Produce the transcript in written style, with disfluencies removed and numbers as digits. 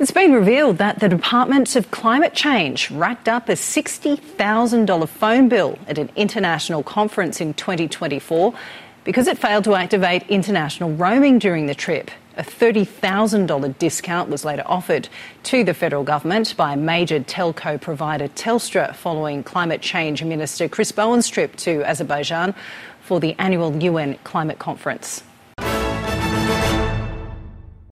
It's been revealed that the Department of Climate Change racked up a $60,000 phone bill at an international conference in 2024 because it failed to activate international roaming during the trip. A $30,000 discount was later offered to the federal government by major telco provider Telstra following Climate Change Minister Chris Bowen's trip to Azerbaijan for the annual UN climate conference.